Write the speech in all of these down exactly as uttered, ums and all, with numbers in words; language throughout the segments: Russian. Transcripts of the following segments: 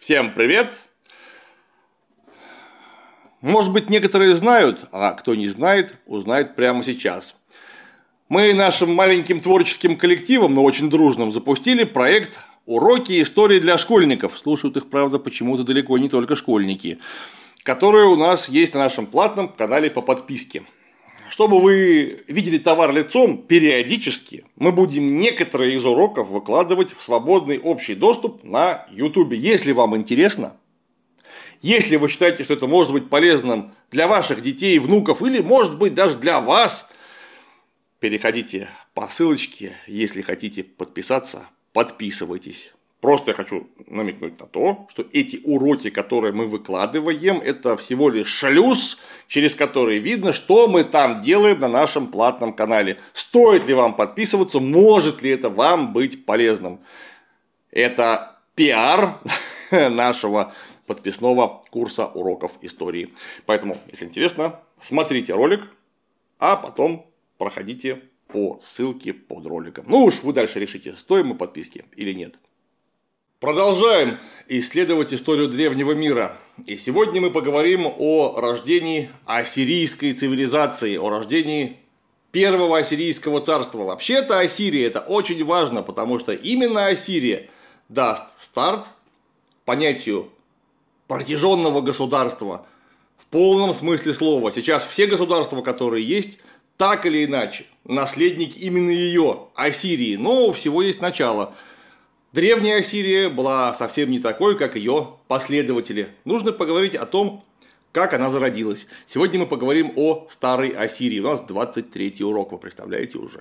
Всем привет! Может быть, некоторые знают, а кто не знает, узнает прямо сейчас. Мы нашим маленьким творческим коллективом, но очень дружным, запустили проект «Уроки истории для школьников». Слушают их, правда, почему-то далеко не только школьники, которые у нас есть на нашем платном канале по подписке. Чтобы вы видели товар лицом, периодически мы будем некоторые из уроков выкладывать в свободный общий доступ на YouTube. Если вам интересно, если вы считаете, что это может быть полезным для ваших детей, внуков или, может быть, даже для вас, переходите по ссылочке, если хотите подписаться, подписывайтесь. Просто я хочу намекнуть на то, что эти уроки, которые мы выкладываем, это всего лишь шлюз, через который видно, что мы там делаем на нашем платном канале. Стоит ли вам подписываться, может ли это вам быть полезным. Это пиар нашего подписного курса уроков истории. Поэтому, если интересно, смотрите ролик, а потом проходите по ссылке под роликом. Ну уж вы дальше решите, стоим мы подписки или нет. Продолжаем исследовать историю древнего мира. И сегодня мы поговорим о рождении ассирийской цивилизации, о рождении первого ассирийского царства. Вообще-то Ассирия — это очень важно, потому что именно Ассирия даст старт понятию протяженного государства в полном смысле слова. Сейчас все государства, которые есть, так или иначе, наследник именно ее, Ассирии, но у всего есть начало. Древняя Ассирия была совсем не такой, как ее последователи. Нужно поговорить о том, как она зародилась. Сегодня мы поговорим о Старой Ассирии. У нас двадцать третий урок, вы представляете уже.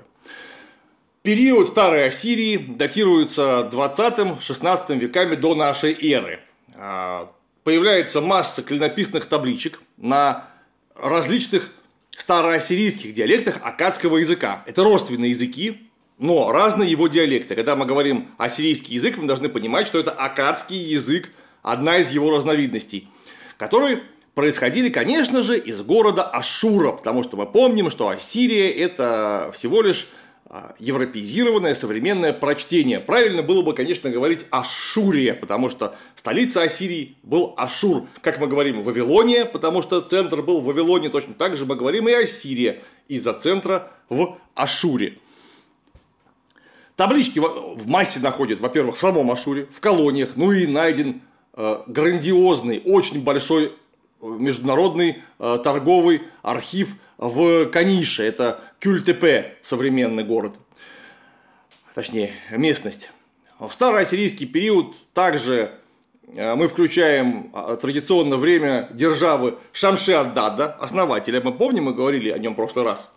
Период Старой Ассирии датируется двадцатым-шестнадцатым веками до нашей эры. Появляется масса клинописных табличек на различных староассирийских диалектах аккадского языка. Это родственные языки, но разные его диалекты. Когда мы говорим ассирийский язык, мы должны понимать, что это аккадский язык, одна из его разновидностей, которые происходили, конечно же, из города Ашшура, потому что мы помним, что Ассирия – это всего лишь европеизированное современное прочтение. Правильно было бы, конечно, говорить Ашшурия, потому что столица Ассирии был Ашшур. Как мы говорим, Вавилония, потому что центр был в Вавилоне, точно так же мы говорим и Ассирия из-за центра в Ашшуре. Таблички в массе находят, во-первых, в самом Ашшуре, в колониях, ну и найден э, грандиозный, очень большой международный э, торговый архив в Канише, это Кюльтепе, современный город, точнее местность. В староассирийский период также э, мы включаем традиционное время державы Шамши-ад-Дада, основателя, мы помним, мы говорили о нем в прошлый раз.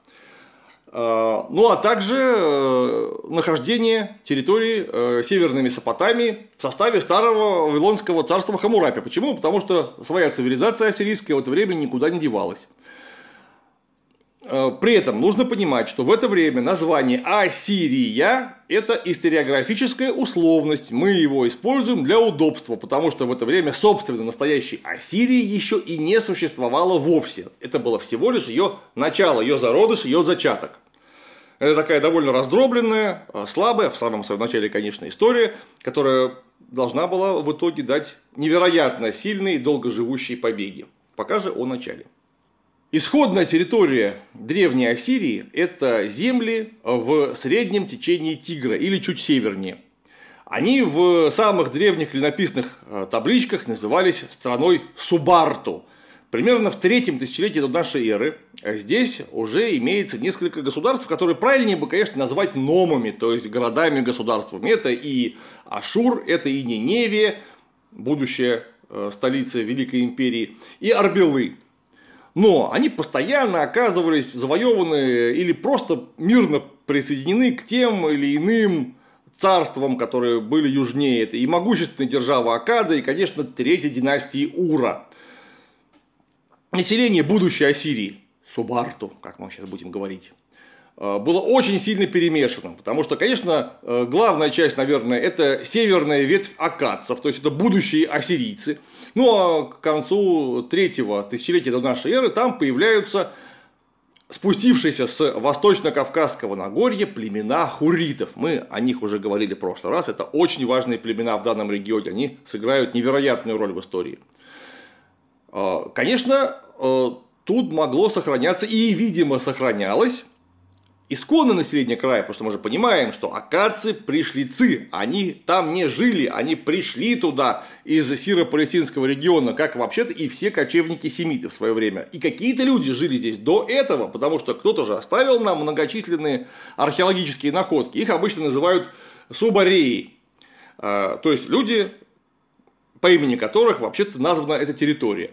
Ну, а также нахождение территории Северной Месопотамии в составе старого Вавилонского царства Хаммурапи. Почему? Потому что своя цивилизация ассирийская в это время никуда не девалась. При этом нужно понимать, что в это время название Ассирия – это историографическая условность. Мы его используем для удобства, потому что в это время, собственно, настоящей Ассирии еще и не существовало вовсе. Это было всего лишь ее начало, ее зародыш, ее зачаток. Это такая довольно раздробленная, слабая, в самом своем начале, конечно, история, которая должна была в итоге дать невероятно сильные и долгоживущие побеги. Пока же о начале. Исходная территория древней Ассирии – это земли в среднем течении Тигра или чуть севернее. Они в самых древних клинописных табличках назывались страной Субарту. Примерно в третьем тысячелетии до нашей эры здесь уже имеется несколько государств, которые правильнее бы, конечно, назвать номами, то есть городами-государствами. Это и Ашур, это и Ниневия, будущая столица Великой империи, и Арбелы. Но они постоянно оказывались завоеваны или просто мирно присоединены к тем или иным царствам, которые были южнее. Это и могущественная держава Аккада, и, конечно, третья династия Ура. Население будущей Ассирии, Субарту, как мы сейчас будем говорить, было очень сильно перемешанным, потому что, конечно, главная часть, наверное, это северная ветвь аккадцев, то есть это будущие ассирийцы. Ну а к концу третьего тысячелетия до нашей эры там появляются спустившиеся с восточно-кавказского Нагорья племена хурритов. Мы о них уже говорили в прошлый раз. Это очень важные племена в данном регионе. Они сыграют невероятную роль в истории. Конечно, тут могло сохраняться и, видимо, сохранялось исконное население края, потому что мы же понимаем, что аккадцы пришлицы, они там не жили, они пришли туда из сиро-палестинского региона, как вообще-то и все кочевники-семиты в свое время. И какие-то люди жили здесь до этого, потому что кто-то же оставил нам многочисленные археологические находки, их обычно называют субареи, то есть люди, по имени которых вообще-то названа эта территория.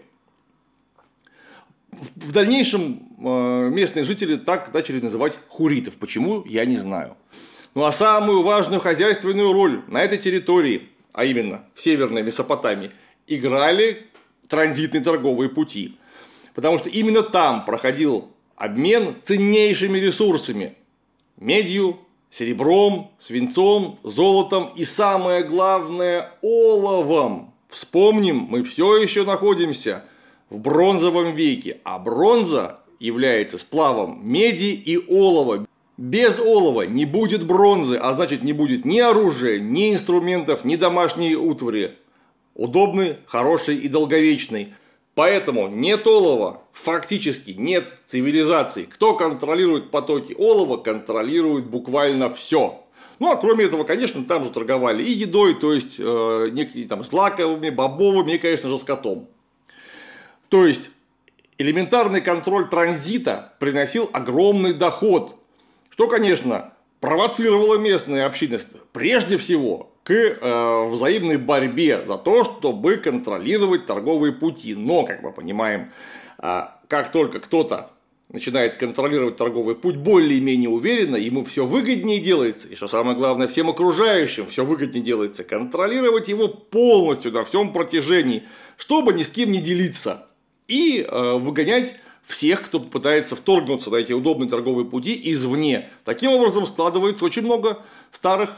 В дальнейшем местные жители так начали называть хурритов. Почему, я не знаю. Ну а самую важную хозяйственную роль на этой территории, а именно в Северной Месопотамии, играли транзитные торговые пути. Потому что именно там проходил обмен ценнейшими ресурсами: медью, серебром, свинцом, золотом и, самое главное, оловом. Вспомним, мы все еще находимся в бронзовом веке, а бронза является сплавом меди и олова. Без олова не будет бронзы, а значит не будет ни оружия, ни инструментов, ни домашней утвари. Удобный, хороший и долговечный. Поэтому нет олова, фактически нет цивилизации. Кто контролирует потоки олова, контролирует буквально все. Ну, а кроме этого, конечно, там же торговали и едой, то есть э, некими там злаковыми, бобовыми и, конечно же, скотом. То есть элементарный контроль транзита приносил огромный доход, что, конечно, провоцировало местную общинность прежде всего к э, взаимной борьбе за то, чтобы контролировать торговые пути. Но, как мы понимаем, э, как только кто-то начинает контролировать торговый путь более-менее уверенно, ему все выгоднее делается, и что самое главное, всем окружающим все выгоднее делается, контролировать его полностью на всем протяжении, чтобы ни с кем не делиться. И э, выгонять всех, кто попытается вторгнуться на эти удобные торговые пути извне. Таким образом складывается очень много старых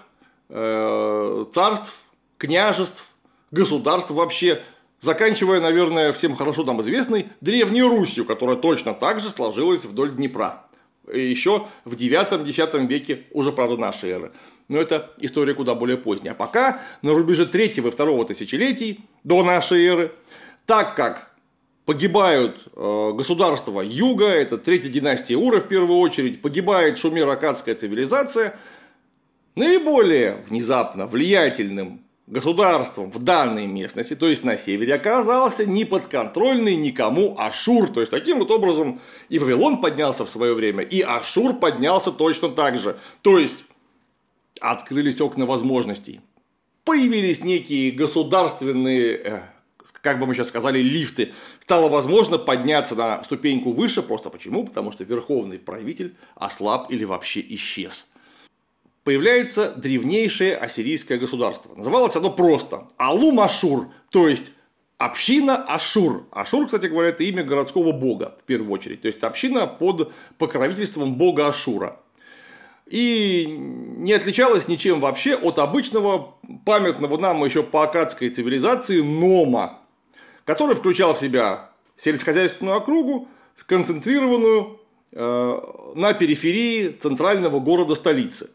э, царств, княжеств, государств вообще, заканчивая, наверное, всем хорошо нам известной Древней Русью, которая точно так же сложилась вдоль Днепра. Еще в девятом-десятом веке, уже, правда, нашей эры. Но это история куда более поздняя. А пока на рубеже третьего и второго тысячелетий до нашей эры, так как погибают э, государства Юга, это третья династия Ура в первую очередь, погибает шумеро-аккадская цивилизация, наиболее внезапно влиятельным государством в данной местности, то есть на севере, оказался неподконтрольный никому Ашур. То есть таким вот образом и Вавилон поднялся в свое время, и Ашур поднялся точно так же. То есть открылись окна возможностей, появились некие государственные, как бы мы сейчас сказали, лифты. Стало возможно подняться на ступеньку выше. Просто почему? Потому что верховный правитель ослаб или вообще исчез. Появляется древнейшее ассирийское государство. Называлось оно просто Алум-Ашур, то есть община Ашур. Ашур, кстати говоря, это имя городского бога в первую очередь. То есть община под покровительством бога Ашура. И не отличалась ничем вообще от обычного, памятного нам еще по аккадской цивилизации Нома, который включал в себя сельскохозяйственную округу, сконцентрированную э, на периферии центрального города-столицы.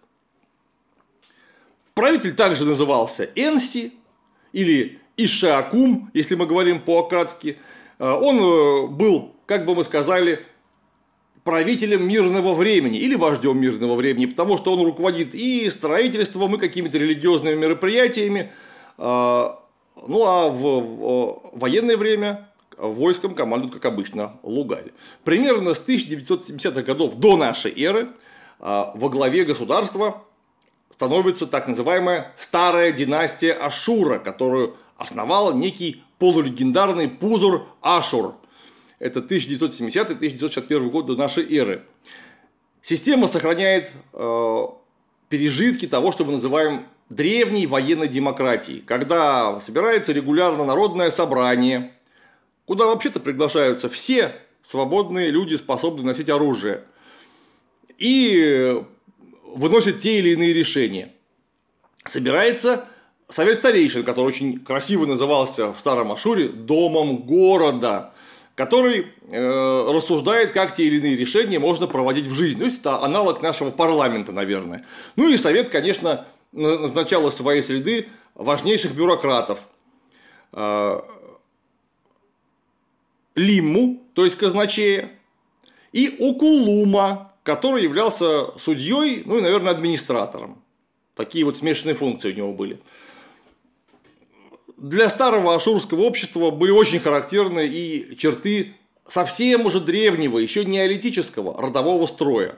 Правитель также назывался Энси или Ишеакум, если мы говорим по-аккадски. Он был, как бы мы сказали, правителем мирного времени или вождем мирного времени, потому что он руководит и строительством, и какими-то религиозными мероприятиями. Ну а в военное время войском командует, как обычно, Лугаль. Примерно с тысяча девятьсот семидесятых годов до нашей эры во главе государства становится так называемая старая династия Ашура, которую основал некий полулегендарный Пузур Ашур. Это тысяча девятьсот семидесятый — тысяча девятьсот шестьдесят первый год до нашей эры. Система сохраняет э, пережитки того, что мы называем древней военной демократией, когда собирается регулярно народное собрание, куда вообще-то приглашаются все свободные люди, способные носить оружие, и выносят те или иные решения. Собирается совет старейшин, который очень красиво назывался в Старом Ашуре домом города, который э, рассуждает, как те или иные решения можно проводить в жизнь. То есть это аналог нашего парламента, наверное. Ну и совет, конечно, назначал из своей среды важнейших бюрократов. Э, Лимму, то есть казначея, и Окулума, который являлся судьей, ну и, наверное, администратором. Такие вот смешанные функции у него были. Для старого ашурского общества были очень характерны и черты совсем уже древнего, еще неолитического родового строя.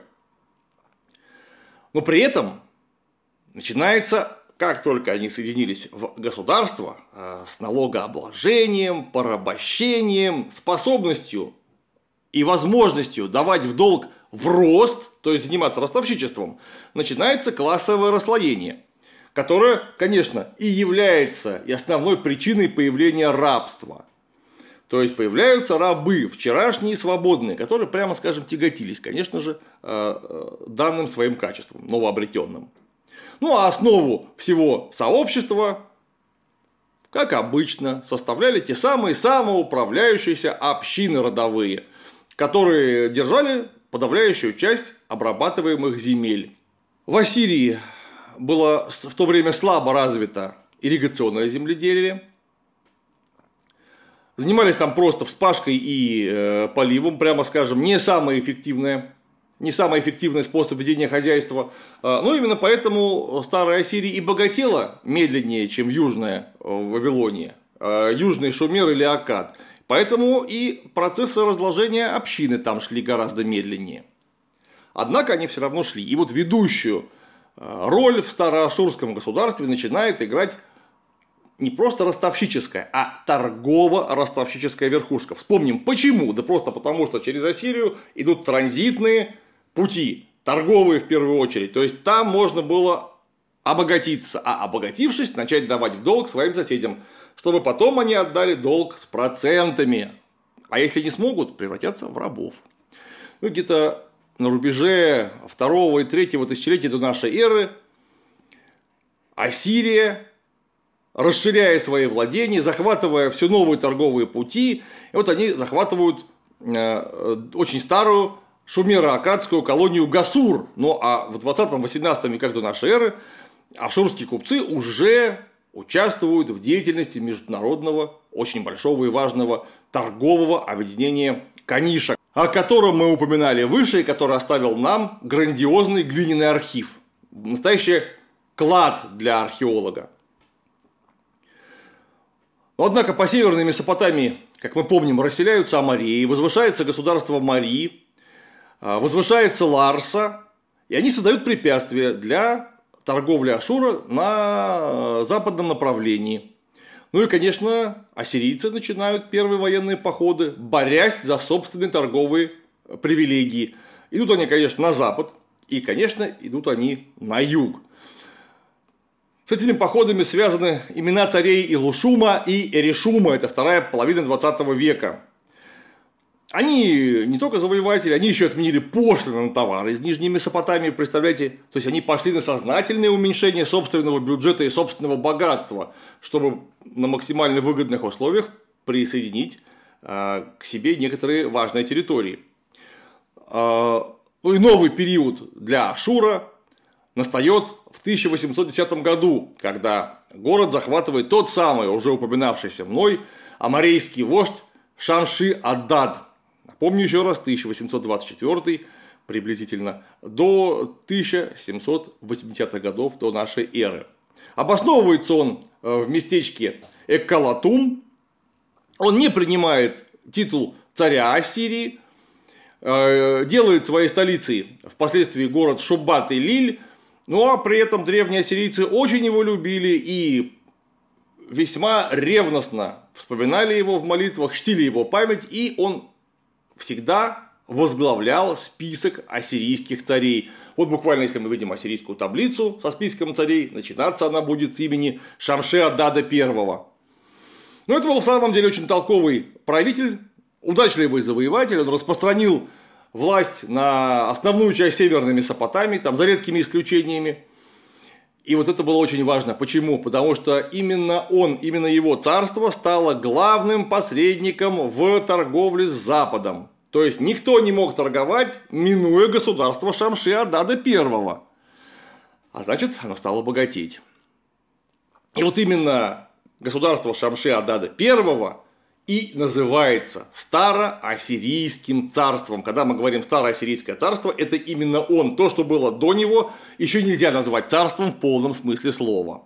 Но при этом начинается, как только они соединились в государство, с налогообложением, порабощением, способностью и возможностью давать в долг в рост, то есть заниматься ростовщичеством, начинается классовое расслоение, которое, конечно, и является и основной причиной появления рабства. То есть появляются рабы, вчерашние свободные, которые, прямо скажем, тяготились, конечно же, данным своим качеством, новообретенным. Ну а основу всего сообщества, как обычно, составляли те самые самоуправляющиеся общины родовые, которые держали подавляющую часть обрабатываемых земель. В Ассирии было в то время слабо развито ирригационное земледелие. Занимались там просто вспашкой и э, поливом, прямо скажем, не самое эффективное, не самый эффективный способ ведения хозяйства. Но именно поэтому старая Ассирия и богатела медленнее, чем южная Вавилония, южный Шумер или Аккад. Поэтому и процессы разложения общины там шли гораздо медленнее. Однако они все равно шли. И вот ведущую роль в староашурском государстве начинает играть не просто ростовщическая, а торгово-ростовщическая верхушка. Вспомним, почему? Да просто потому, что через Ассирию идут транзитные пути, торговые в первую очередь. То есть там можно было обогатиться, а обогатившись, начать давать в долг своим соседям, чтобы потом они отдали долг с процентами. А если не смогут, превратятся в рабов. Ну, где-то на рубеже второго и третьего тысячелетия до нашей эры Ассирия, расширяя свои владения, захватывая все новые торговые пути, и вот они захватывают очень старую шумеро-аккадскую колонию Гасур. Ну а в двадцатом-восемнадцатом веках до нашей эры ашурские купцы уже участвуют в деятельности международного, очень большого и важного торгового объединения Каниша, о котором мы упоминали выше и который оставил нам грандиозный глиняный архив. Настоящий клад для археолога. Но, однако, по северной Месопотамии, как мы помним, расселяются амореи, возвышается государство Мари, возвышается Ларса, и они создают препятствия для торговли Ашура на западном направлении. Ну и, конечно, ассирийцы начинают первые военные походы, борясь за собственные торговые привилегии. Идут они, конечно, на запад, и, конечно, идут они на юг. С этими походами связаны имена царей Илушума и Эришума, это вторая половина двадцатого века. Они не только завоеватели, они еще отменили пошлины на товары из Нижней Месопотамии, представляете? То есть они пошли на сознательное уменьшение собственного бюджета и собственного богатства, чтобы на максимально выгодных условиях присоединить э, к себе некоторые важные территории. Э, ну и новый период для Ашура настает в тысяча восемьсот десятом году, когда город захватывает тот самый, уже упоминавшийся мной, аморейский вождь Шамши-Аддад. Напомню еще раз, тысяча восемьсот двадцать четвёртый приблизительно до тысяча семьсот восьмидесятых годов до нашей эры. Обосновывается он в местечке Эккалатум. Он не принимает титул царя Ассирии, делает своей столицей впоследствии город Шуббат-и-Лиль. Ну а при этом древние ассирийцы очень его любили и весьма ревностно вспоминали его в молитвах, чтили его память, и он всегда возглавлял список ассирийских царей. Вот буквально, если мы видим ассирийскую таблицу со списком царей, начинаться она будет с имени Шамши-Аддада I. Но это был в самом деле очень толковый правитель, удачливый завоеватель, он распространил власть на основную часть северной Месопотамии, там за редкими исключениями. И вот это было очень важно. Почему? Потому что именно он, именно его царство стало главным посредником в торговле с Западом. То есть никто не мог торговать, минуя государство Шамши-Адада I. А значит, оно стало богатеть. И вот именно государство Шамши-Адада I и называется Староассирийским царством. Когда мы говорим Староассирийское царство, это именно он. То, что было до него, еще нельзя назвать царством в полном смысле слова.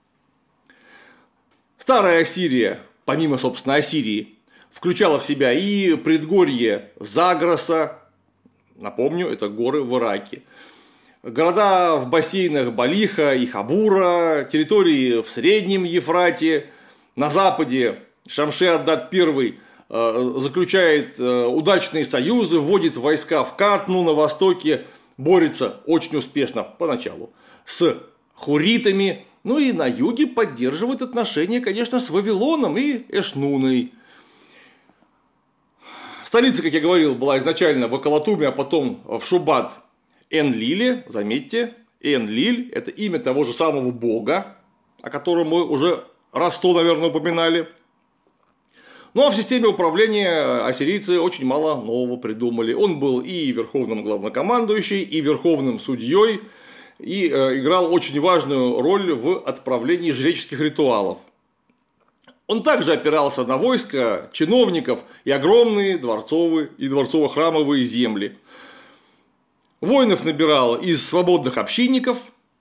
Старая Ассирия, помимо, собственно, Ассирии, включала в себя и предгорье Загроса, напомню, это горы в Ираке, города в бассейнах Балиха и Хабура, территории в Среднем Ефрате, на западе Шамши-Адад I заключает удачные союзы, вводит войска в Катну, на востоке борется очень успешно поначалу с хуритами, ну и на юге поддерживает отношения, конечно, с Вавилоном и Эшнуной. Столица, как я говорил, была изначально в Акалатуме, а потом в Шубат-Энлиле. Заметьте, Энлиль – это имя того же самого бога, о котором мы уже раз сто, наверное, упоминали. Ну а в системе управления ассирийцы очень мало нового придумали. Он был и верховным главнокомандующим, и верховным судьей, и играл очень важную роль в отправлении жреческих ритуалов. Он также опирался на войско чиновников и огромные дворцовые и дворцово-храмовые земли. Воинов набирал из свободных общинников,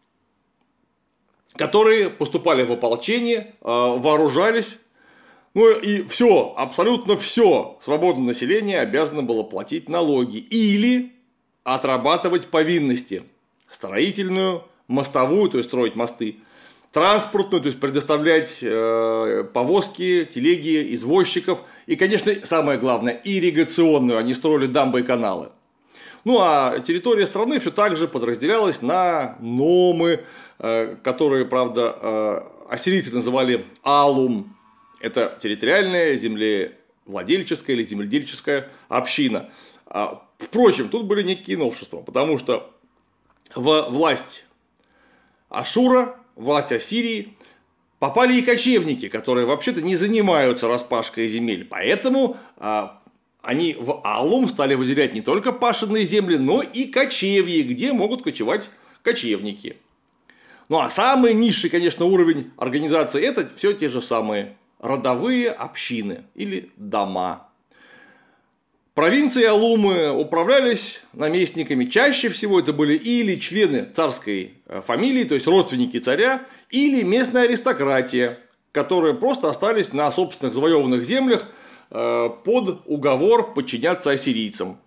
которые поступали в ополчение, вооружались. Ну и все, абсолютно все свободное население обязано было платить налоги или отрабатывать повинности. Строительную, мостовую, то есть строить мосты, транспортную, то есть предоставлять повозки, телеги, извозчиков. И, конечно, самое главное, ирригационную. Они строили дамбы и каналы. Ну а территория страны все так же подразделялась на номы, которые, правда, ассирийцы называли алум. Это территориальная, землевладельческая или земледельческая община. Впрочем, тут были некие новшества, потому что в власть Ашура, власть Ассирии, попали и кочевники, которые вообще-то не занимаются распашкой земель. Поэтому они в алум стали выделять не только пашенные земли, но и кочевья, где могут кочевать кочевники. Ну а самый низший, конечно, уровень организации – это все те же самые родовые общины или дома. Провинции Алумы управлялись наместниками. Чаще всего это были или члены царской фамилии, то есть родственники царя, или местная аристократия, которые просто остались на собственных завоеванных землях под уговор подчиняться ассирийцам.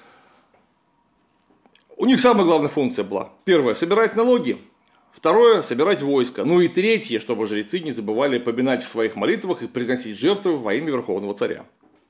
У них самая главная функция была: первое – собирать налоги, второе – собирать войско, ну и третье, чтобы жрецы не забывали поминать в своих молитвах и приносить жертвы во имя Верховного Царя.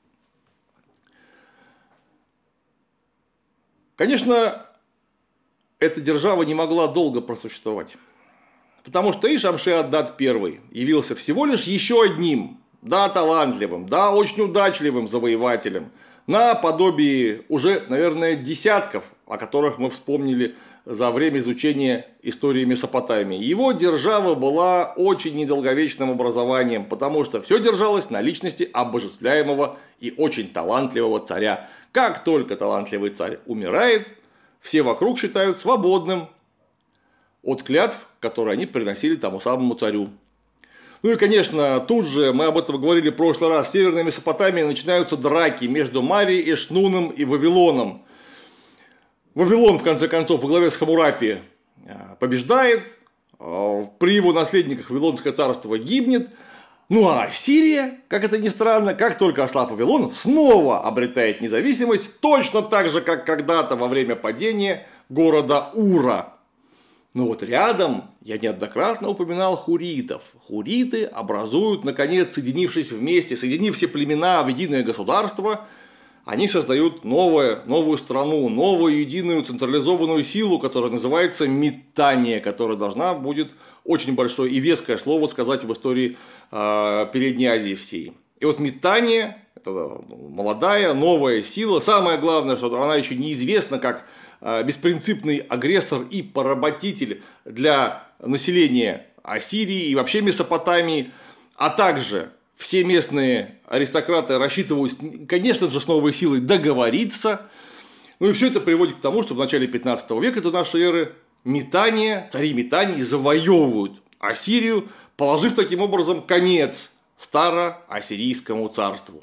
Конечно, эта держава не могла долго просуществовать, потому что и Шамши-Адад I явился всего лишь еще одним, да, талантливым, да, очень удачливым завоевателем, наподобие уже, наверное, десятков, о которых мы вспомнили за время изучения истории Месопотамии. Его держава была очень недолговечным образованием, потому что все держалось на личности обожествляемого и очень талантливого царя. Как только талантливый царь умирает, все вокруг считают свободным от клятв, которые они приносили тому самому царю. Ну и, конечно, тут же, мы об этом говорили в прошлый раз, в Северной Месопотамии начинаются драки между Марией, Эшнуном и Вавилоном. Вавилон, в конце концов, во главе с Хаммурапи побеждает, при его наследниках Вавилонское царство гибнет. Ну а Ассирия, как это ни странно, как только ослаб Вавилон, снова обретает независимость, точно так же, как когда-то во время падения города Ура. Но вот рядом я неоднократно упоминал хуритов. Хуриты образуют, наконец, соединившись вместе, соединив все племена в единое государство, они создают новое, новую страну, новую единую централизованную силу, которая называется Миттания, которая должна будет очень большое и веское слово сказать в истории э, Передней Азии всей. И вот Миттания – это молодая, новая сила. Самое главное, что она еще неизвестна как беспринципный агрессор и поработитель для население Ассирии и вообще Месопотамии, а также все местные аристократы рассчитывают, конечно же, с новой силой договориться. Ну и все это приводит к тому, что в начале пятнадцатого века до нашей эры Митания, цари Митании завоевывают Ассирию, положив таким образом конец староассирийскому царству.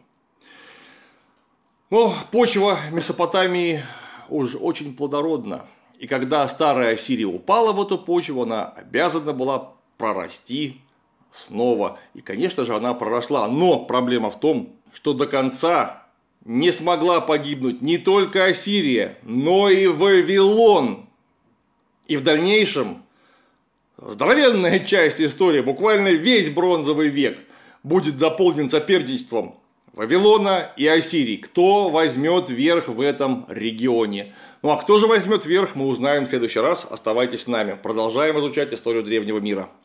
Но почва Месопотамии уже очень плодородна. И когда старая Ассирия упала в эту почву, она обязана была прорасти снова. И, конечно же, она проросла. Но проблема в том, что до конца не смогла погибнуть не только Ассирия, но и Вавилон. И в дальнейшем здоровенная часть истории, буквально весь бронзовый век, будет заполнен соперничеством Вавилона и Ассирии. Кто возьмет верх в этом регионе? Ну а кто же возьмет верх, мы узнаем в следующий раз. Оставайтесь с нами. Продолжаем изучать историю древнего мира.